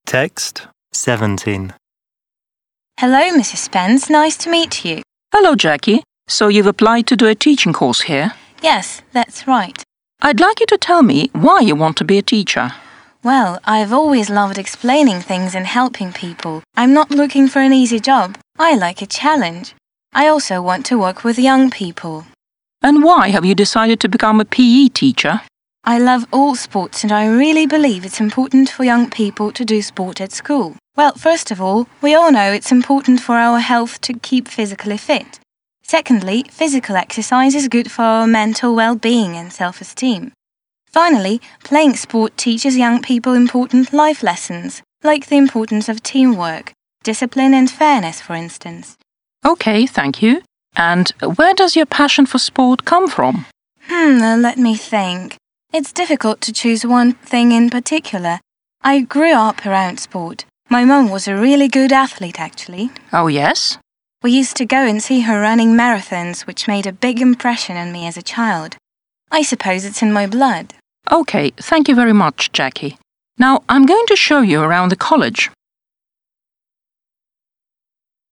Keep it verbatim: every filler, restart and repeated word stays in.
Text seventeen. Hello, Missus Spence. Nice to meet you. Hello, Jackie. So you've applied to do a teaching course here? Yes, that's right. I'd like you to tell me why you want to be a teacher. Well, I've always loved explaining things and helping people. I'm not looking for an easy job. I like a challenge. I also want to work with young people. And why have you decided to become a P E teacher? I love all sports and I really believe it's important for young people to do sport at school. Well, first of all, we all know it's important for our health to keep physically fit. Secondly, physical exercise is good for our mental well-being and self-esteem. Finally, playing sport teaches young people important life lessons, like the importance of teamwork, discipline and fairness, for instance. Okay, thank you. And where does your passion for sport come from? Hmm, uh, let me think. It's difficult to choose one thing in particular. I grew up around sport. My mum was a really good athlete, actually. Oh, yes? We used to go and see her running marathons, which made a big impression on me as a child. I suppose it's in my blood. Okay, thank you very much, Jackie. Now, I'm going to show you around the college.